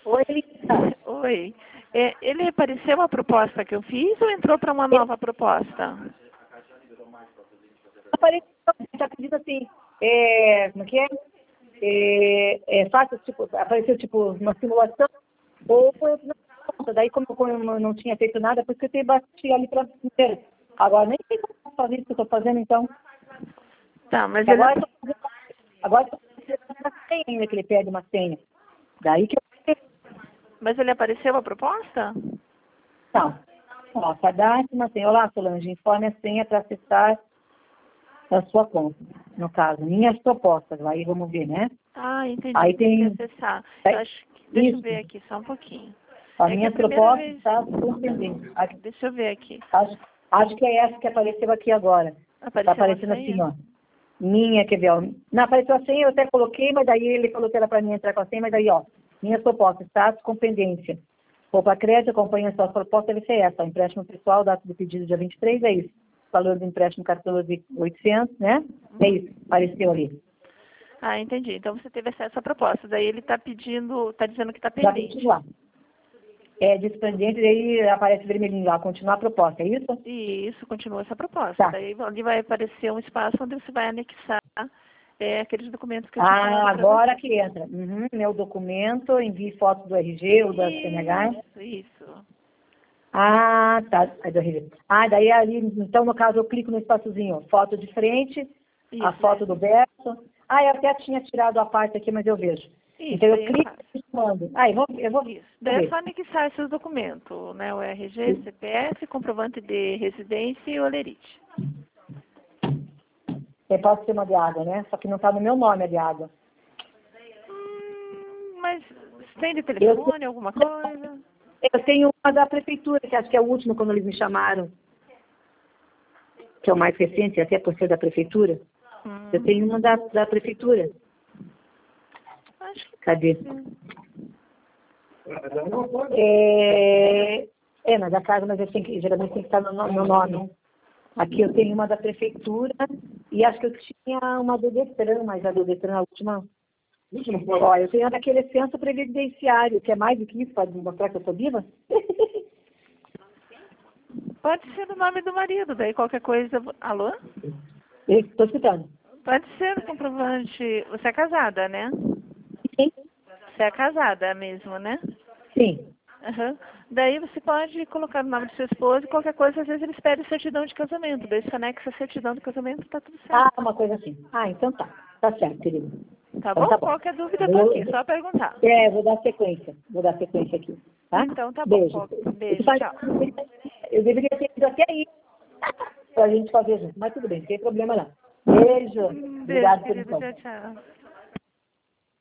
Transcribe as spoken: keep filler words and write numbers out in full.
Oi, Lisa. Oi. É, ele repareceu a proposta que eu fiz ou entrou para uma nova proposta? Apareceu, está pedindo assim, é, como é que é? É, é fácil, tipo, apareceu tipo uma simulação, ou foi na conta. Daí, como, como eu não tinha feito nada, por isso que eu bati ali para primeiro. Agora, nem sei como eu fazer isso que eu estou fazendo, então. Tá, mas Agora, ele... eu tô fazendo, agora eu tô fazendo uma senha ainda, que ele pede uma senha. Daí que eu... Mas ele apareceu a proposta? Não. Ó, cadastre uma senha. Olá, Solange, informe a senha para acessar a sua conta. No caso, minhas propostas. Aí vamos ver, né? Ah, entendi. Aí Tem tem... que acessar. é, Eu acho que... Deixa eu Isso. ver aqui só um pouquinho. A É que a minha primeira proposta vez... está compreendendo. Acho, Deixa eu ver aqui. acho, acho que é essa que apareceu aqui agora. Está Apareceu uma aparecendo assim, senha? ó. Minha, quer ver, ó. Não, apareceu a senha, eu até coloquei, mas daí ele falou que era para mim entrar com a senha, mas aí, ó. Minhas propostas, status com pendência. Roupa crédito, acompanha a sua proposta, deve ser essa. Ó, empréstimo pessoal, data do pedido dia vinte e três, é isso. Valor do empréstimo, quatorze mil e oitocentos, né? É isso, apareceu ali. Ah, entendi. Então você teve acesso à proposta. Daí ele está pedindo, está dizendo que está Já pendente. continuar. É, diz pendente, daí aparece vermelhinho lá, continuar a proposta, é isso? E isso continua essa proposta. Tá. Daí ali vai aparecer um espaço onde você vai anexar é, aqueles documentos que eu tinha Ah, falado para você. agora que entra. Uhum, meu documento, envie foto do R G ou da C N H. Isso, isso. Ah, tá. É do R G. Ah, daí ali, então no caso eu clico no espaçozinho, ó, foto de frente, a Isso, foto é. do berço. Ah, eu até tinha tirado a parte aqui, mas eu vejo. Isso, Então eu daí é clico fácil. e mando. Ah, eu vou, eu vou, Isso. vou Daí é ver. só anexar esses documentos, né? O R G, C P F, comprovante de residência e olerite. É, pode ser uma de água, né? Só que não está no meu nome a de água. Hum, mas você tem de Eu, telefone, alguma coisa? eu tenho uma da prefeitura, que acho que é o último quando eles me chamaram, que é o mais recente, até por ser da prefeitura. Hum, Eu tenho uma da, da prefeitura. acho que Cadê? sim. É, é, mas a casa, mas eu tenho que, geralmente tem que estar no no- meu nome. Aqui eu tenho uma da prefeitura e acho que eu tinha uma do Detran, mas a do Detran, a última. Ó, eu tenho a daquele censo previdenciário, que é mais do que isso, pode mostrar que eu sou viva? Pode ser o nome do marido, daí qualquer coisa. Alô? Estou escutando. Pode ser o comprovante. Você é casada, né? Sim. Você é casada mesmo, né? Sim. Aham. Daí você pode colocar o nome do seu esposo e qualquer coisa, às vezes eles pedem certidão de casamento. Daí você anexa a certidão de casamento, tá tudo Ah, certo. uma coisa assim. Ah, então tá. Tá certo, querido. Tá Então bom? tá bom. Qualquer dúvida, eu tô Eu, aqui, só perguntar. é, vou dar sequência. Vou dar sequência aqui. Tá? Então tá bom. Beijo. Qual- Eu, te Beijo, falei, tchau. eu deveria ter ido até aí pra gente fazer junto, mas tudo bem, não tem problema não. Beijo. Hum, Beijo, Obrigado pelo querido. encontro. Tchau, tchau.